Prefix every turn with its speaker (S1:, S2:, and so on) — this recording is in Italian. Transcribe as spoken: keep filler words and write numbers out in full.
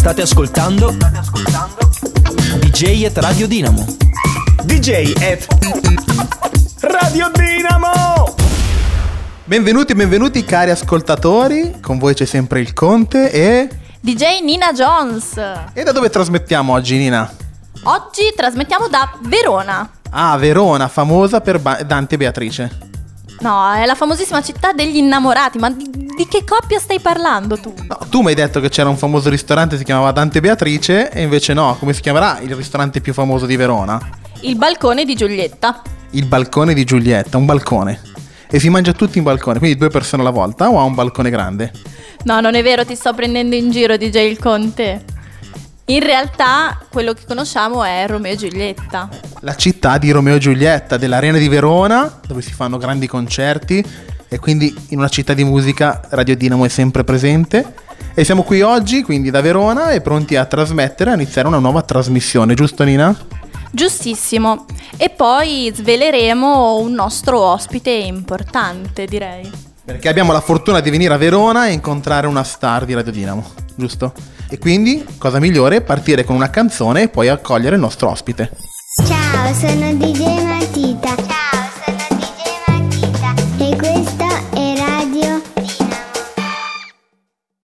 S1: State ascoltando? State ascoltando? D J at Radio Dinamo. D J at Radio Dinamo.
S2: Benvenuti, benvenuti cari ascoltatori. Con voi c'è sempre il Conte e
S3: D J Nina Jones.
S2: E da dove trasmettiamo oggi, Nina?
S3: Oggi trasmettiamo da Verona.
S2: Ah, Verona, famosa per ba- Dante e Beatrice.
S3: No, è la famosissima città degli innamorati. Ma di, di che coppia stai parlando tu?
S2: No, tu mi hai detto che c'era un famoso ristorante, si chiamava Dante e Beatrice. E invece no, come si chiamerà il ristorante più famoso di Verona?
S3: Il balcone di Giulietta.
S2: Il balcone di Giulietta, un balcone. E si mangia tutti in balcone, quindi due persone alla volta, o ha un balcone grande?
S3: No, non è vero, ti sto prendendo in giro, D J il Conte. In realtà quello che conosciamo è Romeo e Giulietta.
S2: La città di Romeo e Giulietta, dell'Arena di Verona, dove si fanno grandi concerti. E quindi in una città di musica Radio Dinamo è sempre presente. E siamo qui oggi, quindi da Verona, e pronti a trasmettere, a iniziare una nuova trasmissione, giusto Nina?
S3: Giustissimo. E poi sveleremo un nostro ospite importante, direi.
S2: Perché abbiamo la fortuna di venire a Verona e incontrare una star di Radio Dinamo, giusto? E quindi, cosa migliore, partire con una canzone e poi accogliere il nostro ospite.
S4: Ciao, sono D J Matita